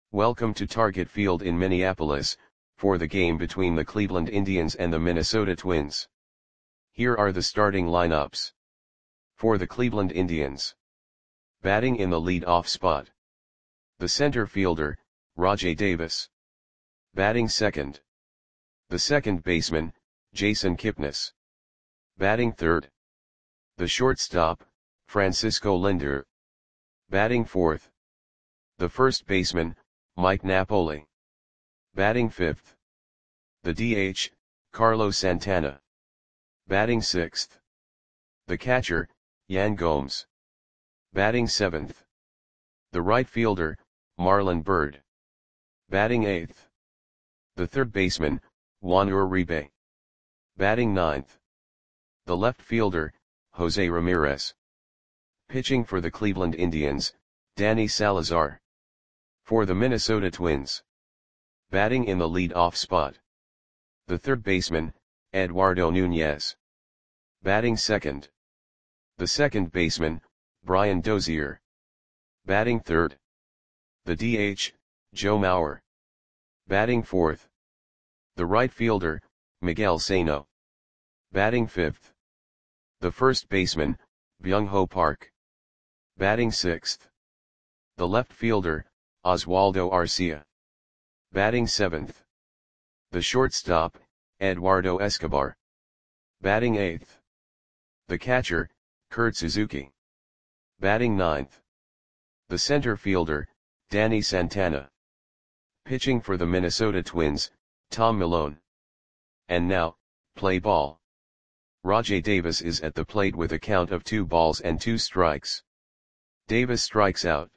Welcome to Target Field in Minneapolis, for the game between the Cleveland Indians and the Minnesota Twins. Here are the starting lineups. For the Cleveland Indians. Batting in the lead-off spot. The center fielder, Rajai Davis. Batting second. The second baseman, Jason Kipnis. Batting third. The shortstop, Francisco Lindor. Batting fourth. The first baseman, Mike Napoli. Batting fifth. The DH, Carlos Santana. Batting sixth. The catcher, Yan Gomes. Batting seventh. The right fielder, Marlon Byrd. Batting eighth. The third baseman, Juan Uribe. Batting ninth. The left fielder, Jose Ramirez. Pitching for the Cleveland Indians, Danny Salazar. For the Minnesota Twins. Batting in the lead-off spot. The third baseman, Eduardo Nunez. Batting second. The second baseman, Brian Dozier. Batting third. The DH, Joe Mauer. Batting fourth. The right fielder, Miguel Sano. Batting fifth. The first baseman, Byung-Ho Park. Batting sixth. The left fielder, Oswaldo Arcia. Batting seventh. The shortstop, Eduardo Escobar. Batting eighth. The catcher, Kurt Suzuki. Batting ninth. The center fielder, Danny Santana. Pitching for the Minnesota Twins, Tom Milone. And now, play ball. Rajai Davis is at the plate with a count of 2 balls and 2 strikes. Davis strikes out.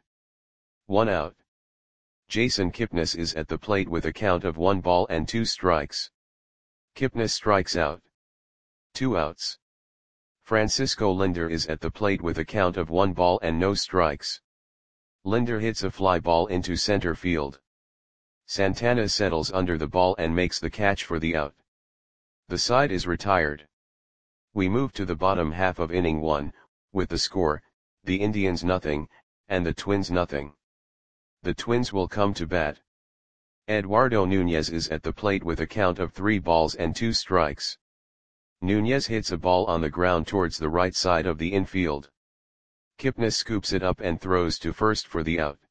1 out. Jason Kipnis is at the plate with a count of 1 ball and 2 strikes. Kipnis strikes out. 2 outs. Francisco Lindor is at the plate with a count of 1 ball and no strikes. Lindor hits a fly ball into center field. Santana settles under the ball and makes the catch for the out. The side is retired. We move to the bottom half of inning 1, with the score, the Indians nothing, and the Twins nothing. The Twins will come to bat. Eduardo Nunez is at the plate with a count of 3 balls and 2 strikes. Nunez hits a ball on the ground towards the right side of the infield. Kipnis scoops it up and throws to first for the out.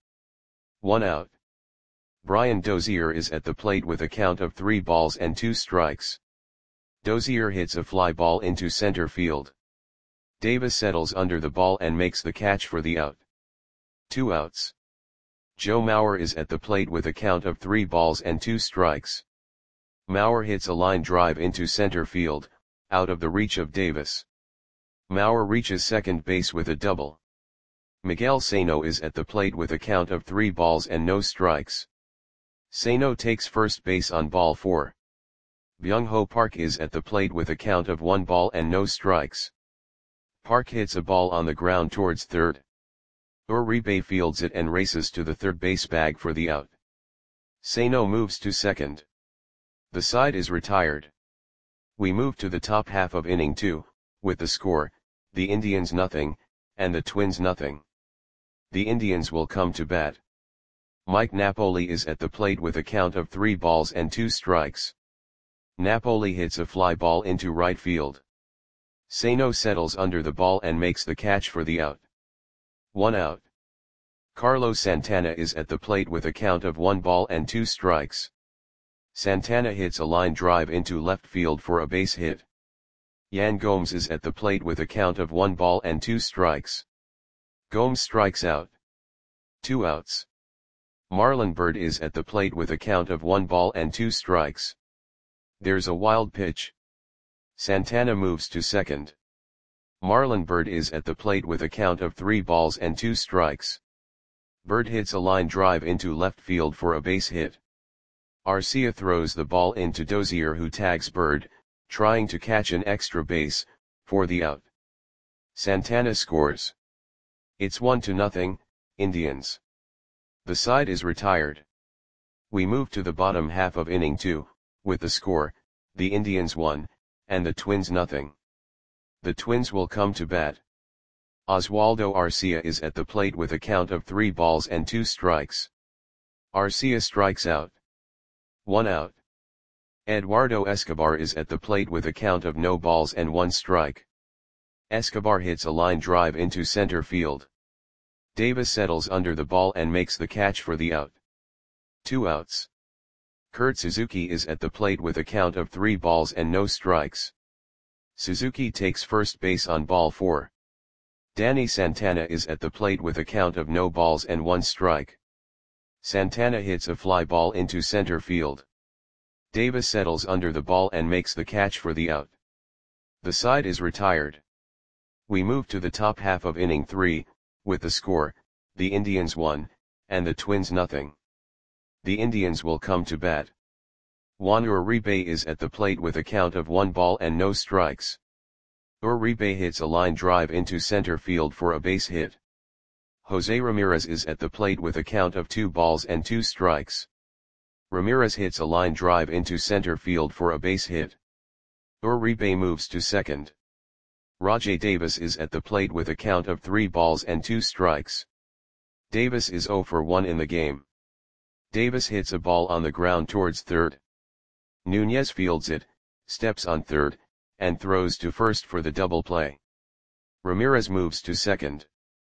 1 out. Brian Dozier is at the plate with a count of 3 balls and 2 strikes. Dozier hits a fly ball into center field. Davis settles under the ball and makes the catch for the out. 2 outs. Joe Mauer is at the plate with a count of 3 balls and 2 strikes. Mauer hits a line drive into center field, out of the reach of Davis. Mauer reaches second base with a double. Miguel Sano is at the plate with a count of 3 balls and no strikes. Sano takes first base on ball 4. Byung-Ho Park is at the plate with a count of 1 ball and no strikes. Park hits a ball on the ground towards third. Uribe fields it and races to the third base bag for the out. Sano moves to second. The side is retired. We move to the top half of inning 2, with the score, the Indians nothing, and the Twins nothing. The Indians will come to bat. Mike Napoli is at the plate with a count of 3 balls and 2 strikes. Napoli hits a fly ball into right field. Sano settles under the ball and makes the catch for the out. 1 out. Carlos Santana is at the plate with a count of 1 ball and 2 strikes. Santana hits a line drive into left field for a base hit. Yan Gomes is at the plate with a count of 1 ball and 2 strikes. Gomes strikes out. 2 outs. Marlon Byrd is at the plate with a count of 1 ball and 2 strikes. There's a wild pitch. Santana moves to second. Marlon Byrd is at the plate with a count of 3 balls and 2 strikes. Byrd hits a line drive into left field for a base hit. Arcia throws the ball into Dozier, who tags Byrd, trying to catch an extra base, for the out. Santana scores. It's 1-0, Indians. The side is retired. We move to the bottom half of inning 2, with the score, the Indians 1, and the Twins nothing. The Twins will come to bat. Oswaldo Arcia is at the plate with a count of 3 balls and 2 strikes. Arcia strikes out. 1 out. Eduardo Escobar is at the plate with a count of no balls and 1 strike. Escobar hits a line drive into center field. Davis settles under the ball and makes the catch for the out. 2 outs. Kurt Suzuki is at the plate with a count of 3 balls and no strikes. Suzuki takes first base on ball 4. Danny Santana is at the plate with a count of no balls and 1 strike. Santana hits a fly ball into center field. Davis settles under the ball and makes the catch for the out. The side is retired. We move to the top half of inning 3, with the score, the Indians 1, and the Twins nothing. The Indians will come to bat. Juan Uribe is at the plate with a count of 1 ball and no strikes. Uribe hits a line drive into center field for a base hit. Jose Ramirez is at the plate with a count of 2 balls and 2 strikes. Ramirez hits a line drive into center field for a base hit. Uribe moves to second. Rajai Davis is at the plate with a count of 3 balls and 2 strikes. Davis is 0 for 1 in the game. Davis hits a ball on the ground towards third. Nunez fields it, steps on third, and throws to first for the double play. Ramirez moves to second.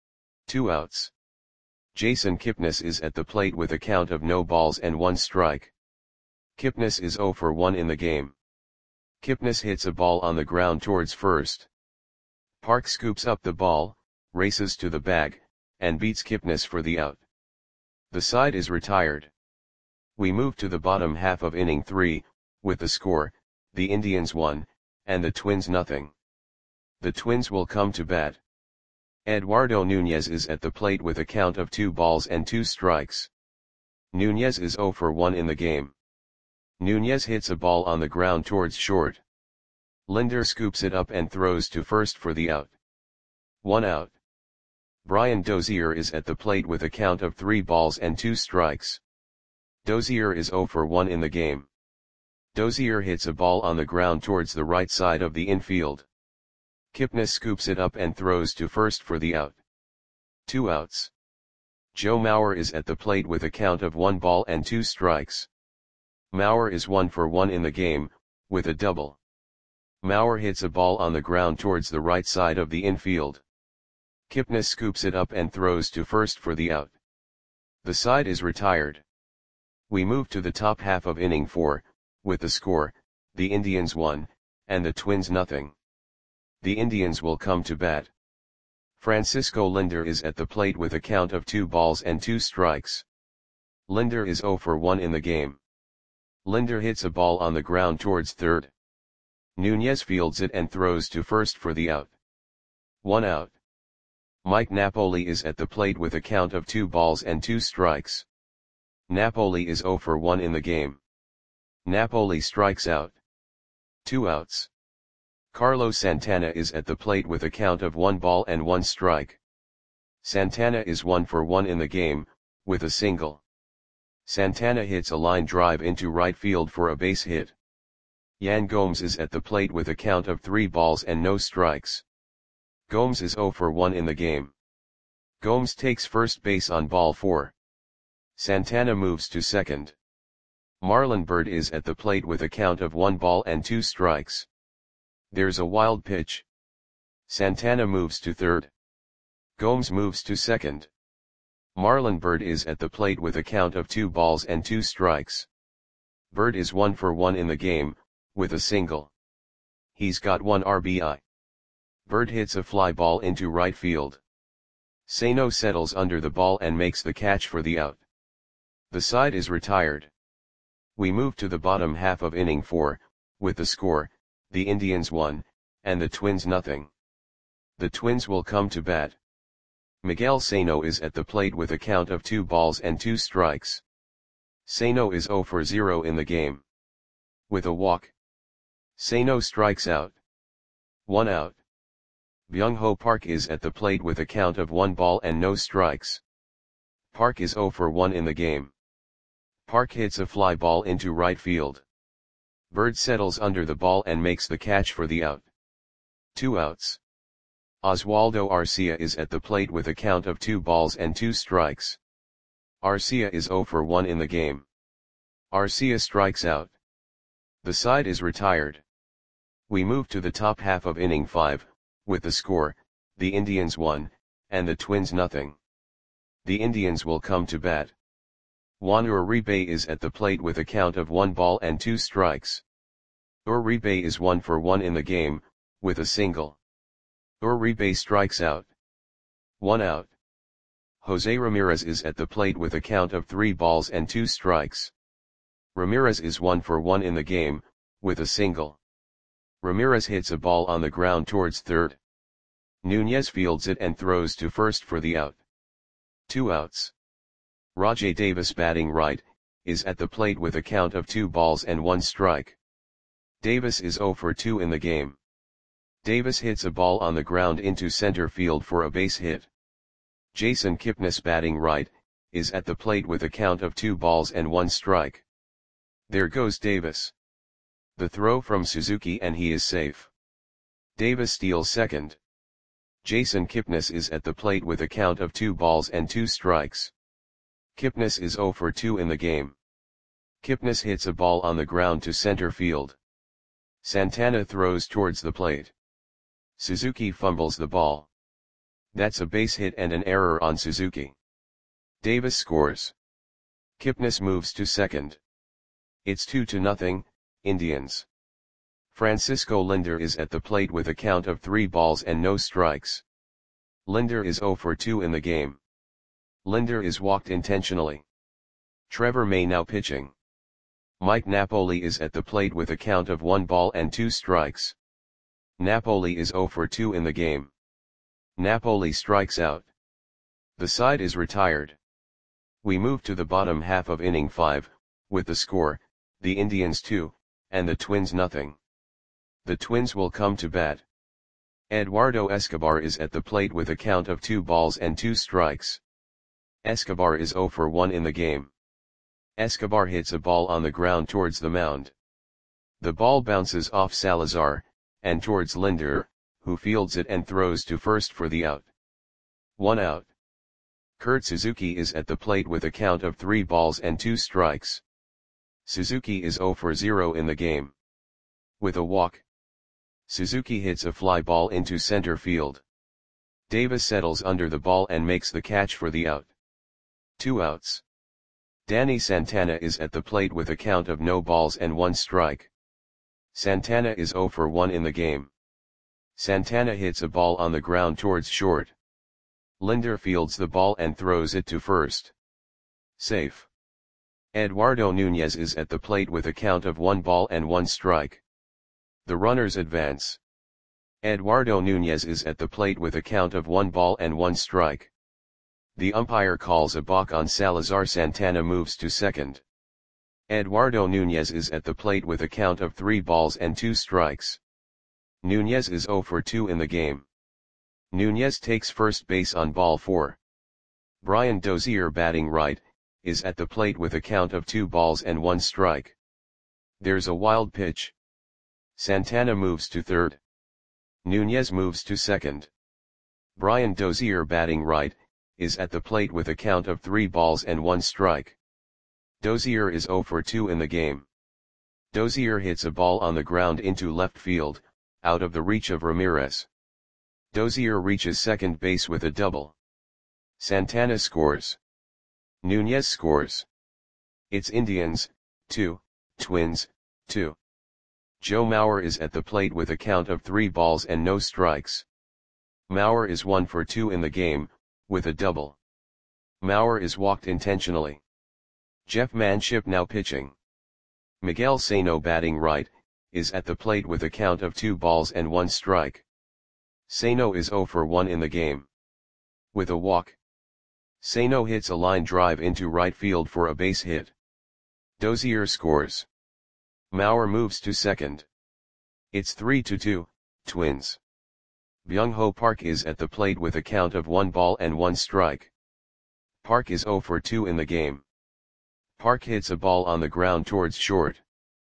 2 outs. Jason Kipnis is at the plate with a count of no balls and 1 strike. Kipnis is 0 for 1 in the game. Kipnis hits a ball on the ground towards first. Park scoops up the ball, races to the bag, and beats Kipnis for the out. The side is retired. We move to the bottom half of inning 3, with the score, the Indians 1, and the Twins nothing. The Twins will come to bat. Eduardo Nunez is at the plate with a count of 2 balls and 2 strikes. Nunez is 0 for 1 in the game. Nunez hits a ball on the ground towards short. Linder scoops it up and throws to first for the out. 1 out. Brian Dozier is at the plate with a count of 3 balls and 2 strikes. Dozier is 0 for 1 in the game. Dozier hits a ball on the ground towards the right side of the infield. Kipnis scoops it up and throws to first for the out. 2 outs. Joe Mauer is at the plate with a count of 1 ball and 2 strikes. Mauer is 1 for 1 in the game, with a double. Mauer hits a ball on the ground towards the right side of the infield. Kipnis scoops it up and throws to first for the out. The side is retired. We move to the top half of inning 4, with the score, the Indians 1, and the Twins nothing. The Indians will come to bat. Francisco Linder is at the plate with a count of 2 balls and 2 strikes. Linder is 0 for 1 in the game. Linder hits a ball on the ground towards third. Nunez fields it and throws to first for the out. 1 out. Mike Napoli is at the plate with a count of 2 balls and 2 strikes. Napoli is 0 for 1 in the game. Napoli strikes out. 2 outs. Carlos Santana is at the plate with a count of 1 ball and 1 strike. Santana is 1 for 1 in the game, with a single. Santana hits a line drive into right field for a base hit. Yan Gomes is at the plate with a count of 3 balls and no strikes. Gomes is 0 for 1 in the game. Gomes takes first base on ball 4. Santana moves to second. Marlon Byrd is at the plate with a count of 1 ball and 2 strikes. There's a wild pitch. Santana moves to third. Gomes moves to second. Marlon Byrd is at the plate with a count of 2 balls and 2 strikes. Byrd is 1 for 1 in the game, with a single. He's got 1 RBI. Byrd hits a fly ball into right field. Sano settles under the ball and makes the catch for the out. The side is retired. We move to the bottom half of inning 4, with the score, the Indians 1, and the Twins nothing. The Twins will come to bat. Miguel Sano is at the plate with a count of 2 balls and 2 strikes. Sano is 0 for 0 in the game. With a walk. Sano strikes out. 1 out. Byung-ho Park is at the plate with a count of 1 ball and no strikes. Park is 0 for 1 in the game. Park hits a fly ball into right field. Byrd settles under the ball and makes the catch for the out. 2 outs. Oswaldo Arcia is at the plate with a count of 2 balls and 2 strikes. Arcia is 0 for 1 in the game. Arcia strikes out. The side is retired. We move to the top half of inning 5, with the score, the Indians 1, and the Twins nothing. The Indians will come to bat. Juan Uribe is at the plate with a count of 1 ball and 2 strikes. Uribe is 1 for 1 in the game, with a single. Uribe strikes out. 1 out. Jose Ramirez is at the plate with a count of 3 balls and 2 strikes. Ramirez is 1 for 1 in the game, with a single. Ramirez hits a ball on the ground towards third. Nunez fields it and throws to first for the out. 2 outs. Rajai Davis batting right, is at the plate with a count of 2 balls and 1 strike. Davis is 0 for 2 in the game. Davis hits a ball on the ground into center field for a base hit. Jason Kipnis batting right, is at the plate with a count of 2 balls and 1 strike. There goes Davis. The throw from Suzuki and he is safe. Davis steals second. Jason Kipnis is at the plate with a count of 2 balls and 2 strikes. Kipnis is 0 for 2 in the game. Kipnis hits a ball on the ground to center field. Santana throws towards the plate. Suzuki fumbles the ball. That's a base hit and an error on Suzuki. Davis scores. Kipnis moves to second. It's 2-0, Indians. Francisco Linder is at the plate with a count of 3 balls and no strikes. Linder is 0 for 2 in the game. Linder is walked intentionally. Trevor May now pitching. Mike Napoli is at the plate with a count of 1 ball and 2 strikes. Napoli is 0 for 2 in the game. Napoli strikes out. The side is retired. We move to the bottom half of inning 5, with the score, the Indians 2, and the Twins nothing. The Twins will come to bat. Eduardo Escobar is at the plate with a count of 2 balls and 2 strikes. Escobar is 0 for 1 in the game. Escobar hits a ball on the ground towards the mound. The ball bounces off Salazar, and towards Linder, who fields it and throws to first for the out. 1 out. Kurt Suzuki is at the plate with a count of 3 balls and 2 strikes. Suzuki is 0 for 0 in the game. With a walk, Suzuki hits a fly ball into center field. Davis settles under the ball and makes the catch for the out. 2 outs. Danny Santana is at the plate with a count of no balls and 1 strike. Santana is 0 for 1 in the game. Santana hits a ball on the ground towards short. Linder fields the ball and throws it to first. Safe. Eduardo Nunez is at the plate with a count of 1 ball and 1 strike. The runners advance. Eduardo Nunez is at the plate with a count of 1 ball and 1 strike. The umpire calls a balk on Salazar. Santana moves to second. Eduardo Nunez is at the plate with a count of 3 balls and 2 strikes. Nunez is 0 for 2 in the game. Nunez takes first base on ball 4. Brian Dozier batting right, is at the plate with a count of 2 balls and 1 strike. There's a wild pitch. Santana moves to third. Nunez moves to second. Brian Dozier batting right, is at the plate with a count of 3 balls and 1 strike. Dozier is 0 for 2 in the game. Dozier hits a ball on the ground into left field, out of the reach of Ramirez. Dozier reaches second base with a double. Santana scores. Nunez scores. It's Indians, 2, Twins, 2. Joe Mauer is at the plate with a count of 3 balls and no strikes. Mauer is 1 for 2 in the game, with a double. Mauer is walked intentionally. Jeff Manship now pitching. Miguel Sano batting right, is at the plate with a count of 2 balls and 1 strike. Sano is 0 for 1 in the game. With a walk, Sano hits a line drive into right field for a base hit. Dozier scores. Mauer moves to second. It's 3-2, Twins. Byung-Ho Park is at the plate with a count of 1 ball and 1 strike. Park is 0 for 2 in the game. Park hits a ball on the ground towards short.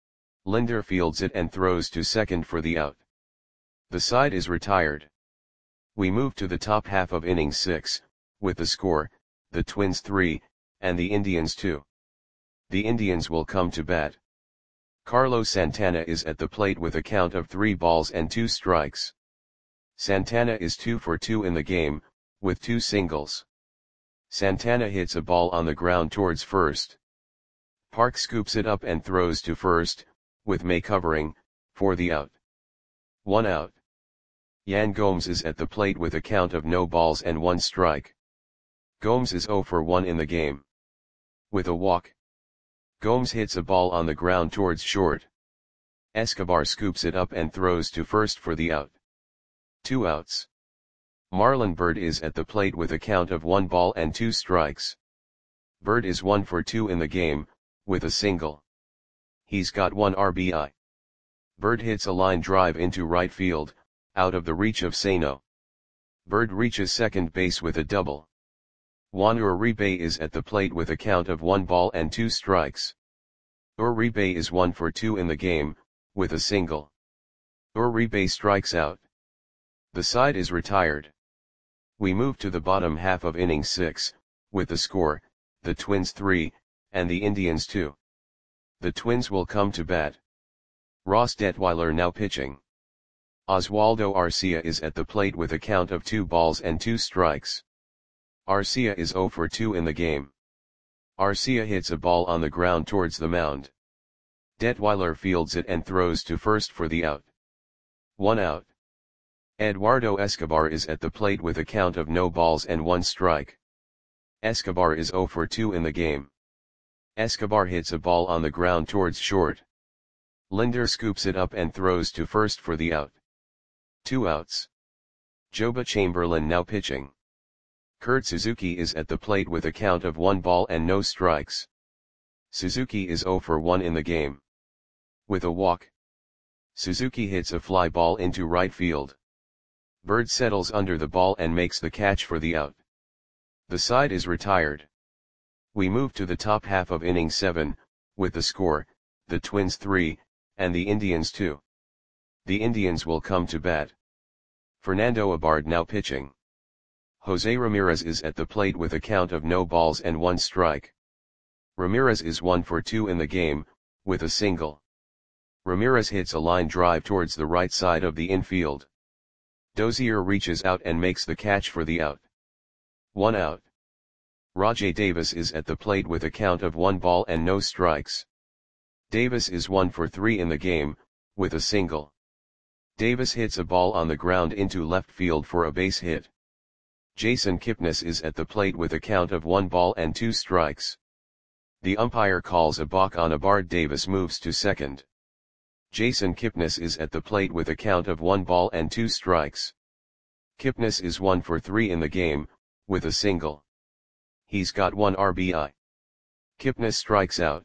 Linder fields it and throws to second for the out. The side is retired. We move to the top half of inning 6, with the score, the Twins 3, and the Indians 2. The Indians will come to bat. Carlos Santana is at the plate with a count of 3 balls and 2 strikes. Santana is 2 for 2 in the game, with 2 singles. Santana hits a ball on the ground towards first. Park scoops it up and throws to first, with May covering, for the out. 1 out. Yan Gomes is at the plate with a count of no balls and 1 strike. Gomes is 0 for 1 in the game. With a walk. Gomes hits a ball on the ground towards short. Escobar scoops it up and throws to first for the out. 2 outs. Marlon Byrd is at the plate with a count of 1 ball and 2 strikes. Byrd is 1 for 2 in the game, with a single. He's got 1 RBI. Byrd hits a line drive into right field, out of the reach of Sano. Byrd reaches second base with a double. Juan Uribe is at the plate with a count of 1 ball and 2 strikes. Uribe is 1 for 2 in the game, with a single. Uribe strikes out. The side is retired. We move to the bottom half of inning 6, with the score, the Twins 3, and the Indians 2. The Twins will come to bat. Ross Detweiler now pitching. Oswaldo Arcia is at the plate with a count of 2 balls and 2 strikes. Arcia is 0 for 2 in the game. Arcia hits a ball on the ground towards the mound. Detweiler fields it and throws to first for the out. 1 out. Eduardo Escobar is at the plate with a count of no balls and 1 strike. Escobar is 0 for 2 in the game. Escobar hits a ball on the ground towards short. Linder scoops it up and throws to first for the out. 2 outs. Joba Chamberlain now pitching. Kurt Suzuki is at the plate with a count of 1 ball and no strikes. Suzuki is 0 for 1 in the game. With a walk. Suzuki hits a fly ball into right field. Byrd settles under the ball and makes the catch for the out. The side is retired. We move to the top half of inning 7, with the score, the Twins 3, and the Indians 2. The Indians will come to bat. Fernando Abad now pitching. Jose Ramirez is at the plate with a count of no balls and 1 strike. Ramirez is 1 for 2 in the game, with a single. Ramirez hits a line drive towards the right side of the infield. Dozier reaches out and makes the catch for the out. 1 out. Rajai Davis is at the plate with a count of 1 ball and no strikes. Davis is 1 for 3 in the game, with a single. Davis hits a ball on the ground into left field for a base hit. Jason Kipnis is at the plate with a count of 1 ball and 2 strikes. The umpire calls a balk on Abad. Davis moves to second. Jason Kipnis is at the plate with a count of 1 ball and 2 strikes. Kipnis is 1 for 3 in the game, with a single. He's got 1 RBI. Kipnis strikes out.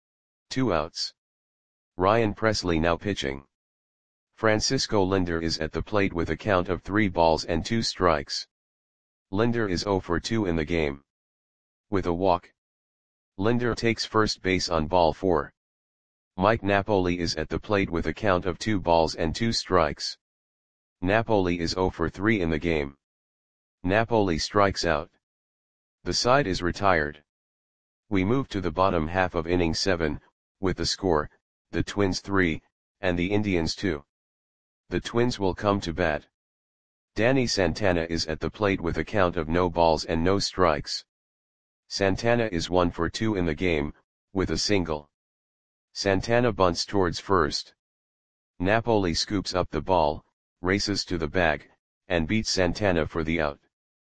2 outs. Ryan Presley now pitching. Francisco Linder is at the plate with a count of 3 balls and 2 strikes. Linder is 0 for 2 in the game. With a walk. Linder takes first base on ball 4. Mike Napoli is at the plate with a count of 2 balls and 2 strikes. Napoli is 0 for 3 in the game. Napoli strikes out. The side is retired. We move to the bottom half of inning 7, with the score, the Twins 3, and the Indians 2. The Twins will come to bat. Danny Santana is at the plate with a count of no balls and no strikes. Santana is 1 for 2 in the game, with a single. Santana bunts towards first. Napoli scoops up the ball, races to the bag, and beats Santana for the out.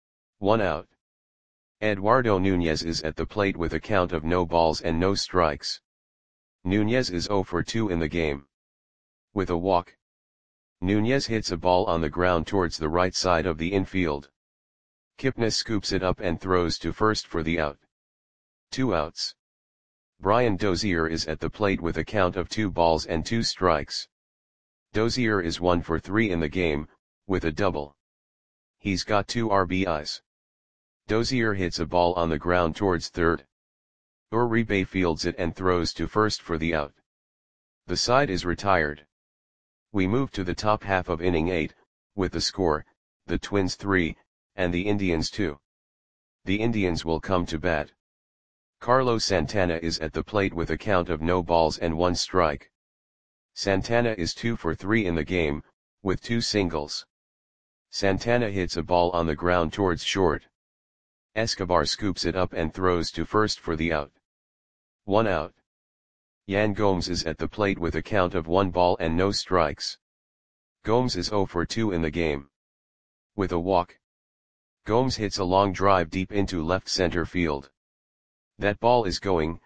1 out. Eduardo Nunez is at the plate with a count of no balls and no strikes. Nunez is 0 for 2 in the game. With a walk. Nunez hits a ball on the ground towards the right side of the infield. Kipnis scoops it up and throws to first for the out. 2 outs. Brian Dozier is at the plate with a count of 2 balls and 2 strikes. Dozier is 1 for 3 in the game, with a double. He's got 2 RBIs. Dozier hits a ball on the ground towards third. Uribe fields it and throws to first for the out. The side is retired. We move to the top half of inning 8, with the score, the Twins 3, and the Indians 2. The Indians will come to bat. Carlos Santana is at the plate with a count of no balls and 1 strike. Santana is 2 for 3 in the game, with 2 singles. Santana hits a ball on the ground towards short. Escobar scoops it up and throws to first for the out. 1 out. Yan Gomes is at the plate with a count of 1 ball and no strikes. Gomes is 0 for 2 in the game. With a walk. Gomes hits a long drive deep into left center field. That ball is going,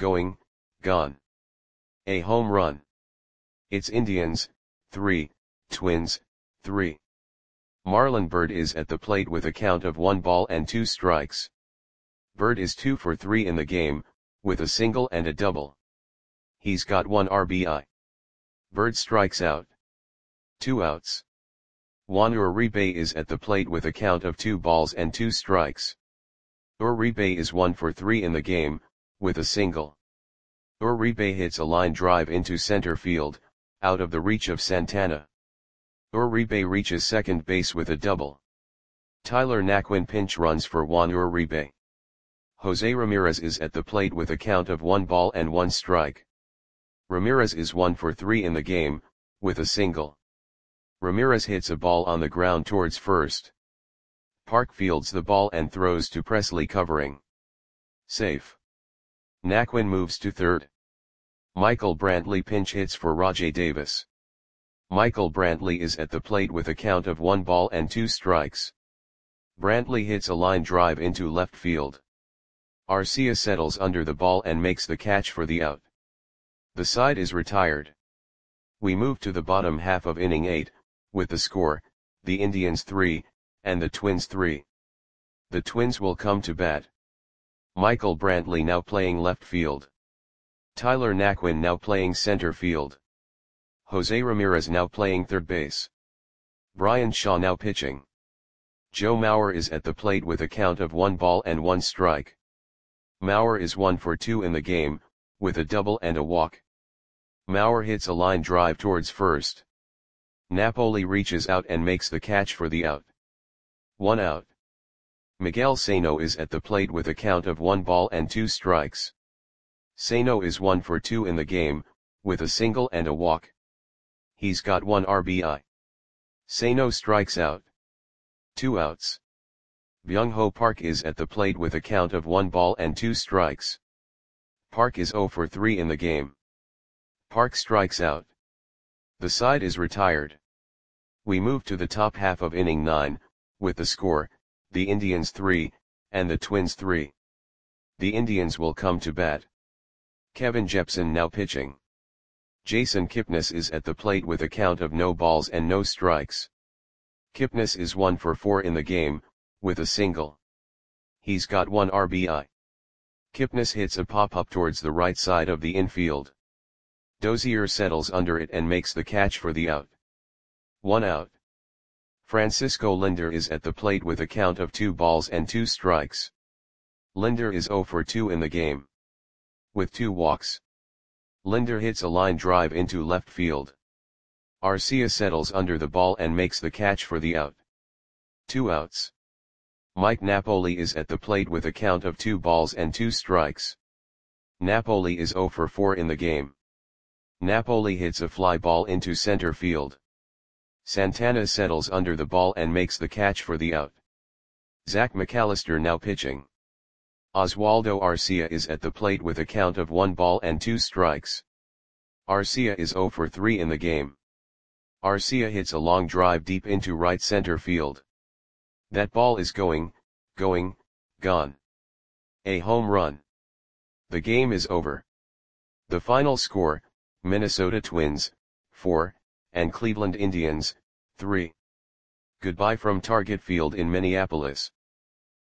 gone. A home run. It's Indians, 3, Twins, 3. Marlon Byrd is at the plate with a count of 1 ball and 2 strikes. Byrd is 2 for 3 in the game, with a single and a double. He's got 1 RBI. Byrd strikes out. 2 outs. Juan Uribe is at the plate with a count of 2 balls and 2 strikes. Uribe is 1 for 3 in the game, with a single. Uribe hits a line drive into center field, out of the reach of Santana. Uribe reaches second base with a double. Tyler Naquin pinch runs for Juan Uribe. Jose Ramirez is at the plate with a count of 1 ball and 1 strike. Ramirez is 1 for 3 in the game, with a single. Ramirez hits a ball on the ground towards first. Park fields the ball and throws to Presley covering. Safe. Naquin moves to third. Michael Brantley pinch hits for Rajai Davis. Michael Brantley is at the plate with a count of 1 ball and 2 strikes. Brantley hits a line drive into left field. Arcia settles under the ball and makes the catch for the out. The side is retired. We move to the bottom half of inning 8, with the score, the Indians 3, and the Twins 3. The Twins will come to bat. Michael Brantley now playing left field. Tyler Naquin now playing center field. Jose Ramirez now playing third base. Brian Shaw now pitching. Joe Mauer is at the plate with a count of 1 ball and 1 strike. Mauer is 1 for 2 in the game, with a double and a walk. Mauer hits a line drive towards first. Napoli reaches out and makes the catch for the out. 1 out. Miguel Sano is at the plate with a count of 1 ball and 2 strikes. Sano is 1 for 2 in the game, with a single and a walk. He's got 1 RBI. Sano strikes out. 2 outs. Byung-Ho Park is at the plate with a count of 1 ball and 2 strikes. Park is 0 for 3 in the game. Park strikes out. The side is retired. We move to the top half of inning 9, with the score, the Indians 3, and the Twins 3. The Indians will come to bat. Kevin Jepson now pitching. Jason Kipnis is at the plate with a count of no balls and no strikes. Kipnis is 1 for 4 in the game, with a single. He's got 1 RBI. Kipnis hits a pop-up towards the right side of the infield. Dozier settles under it and makes the catch for the out. 1 out. Francisco Lindor is at the plate with a count of 2 balls and 2 strikes. Lindor is 0 for 2 in the game. With 2 walks. Lindor hits a line drive into left field. Arcia settles under the ball and makes the catch for the out. 2 outs. Mike Napoli is at the plate with a count of 2 balls and 2 strikes. Napoli is 0 for 4 in the game. Napoli hits a fly ball into center field. Santana settles under the ball and makes the catch for the out. Zach McAllister now pitching. Oswaldo Arcia is at the plate with a count of 1 ball and 2 strikes. Arcia is 0 for 3 in the game. Arcia hits a long drive deep into right center field. That ball is going, gone. A home run. The game is over. The final score, Minnesota Twins, 4, and Cleveland Indians, 3. Goodbye from Target Field in Minneapolis.